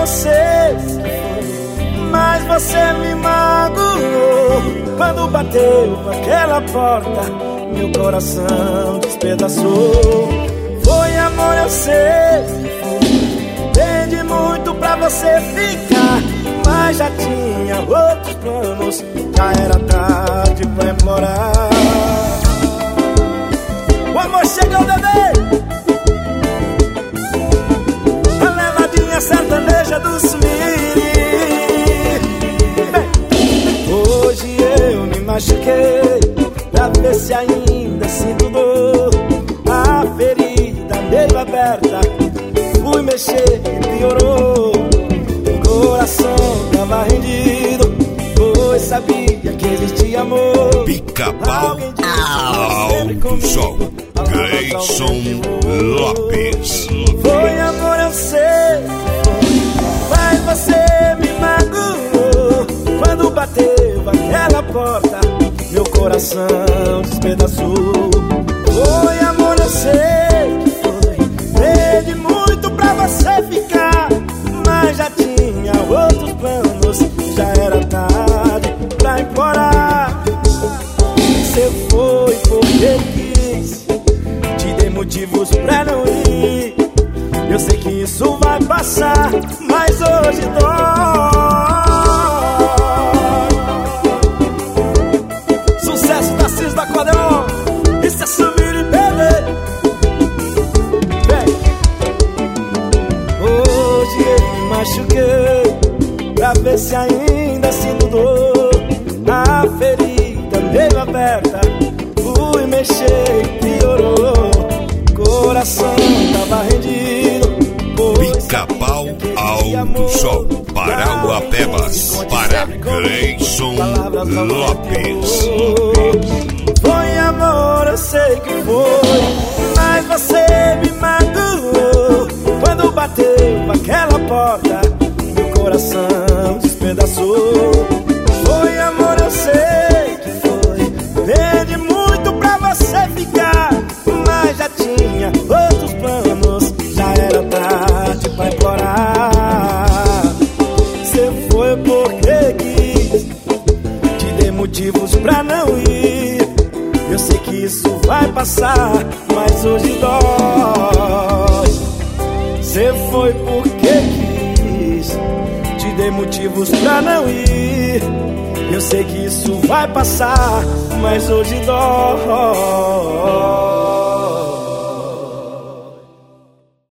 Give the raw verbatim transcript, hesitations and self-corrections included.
eu sei, mas você me magoou. Quando bateu aquela porta, meu coração despedaçou. Foi amor, eu sei, pedi muito pra você ficar, mas já tinha outros planos, já era tarde pra implorar. O amor chegou, bebê, a levadinha sertaneja do Swing. Hoje eu me machuquei pra ver se ainda sinto dor. A ferida meio aberta, fui mexer e piorou. O coração tava rendido, pois sabia que existia amor. Pica-Pau Alto Som, Gleison Lopes. Foi amor, eu sei, mas você me magoou. Quando bateu aquela porta, meu coração despedaçou. Foi amor, eu sei que foi, pedi muito pra você ficar, mas já tinha outros planos, já era tarde pra implorar. Você foi porque quis, te dei motivos pra não ir. Eu sei que isso vai passar, mas hoje dói. Sucesso da Cis da Acordeon, isso é subir e beber. Vem. Hoje eu me machuquei pra ver se ainda sinto dor. A ferida meio aberta, fui mexer e piorou. Coração tava rendido. Pica-Pau Alto Som, Parauapebas, para Gleison Lopes. Foi amor, eu sei que foi, mas você me magoou. Quando bateu aquela porta, meu coração despedaçou. Foi amor, eu sei que foi, pedi muito pra você ficar, mas já tinha outros planos, já era tarde pra implorar. Você foi porque quis, te dei motivos pra não ir. Eu sei que isso vai passar, mas hoje dói. Você foi porque quis, te dei motivos pra não ir. Eu sei que isso vai passar, mas hoje dói.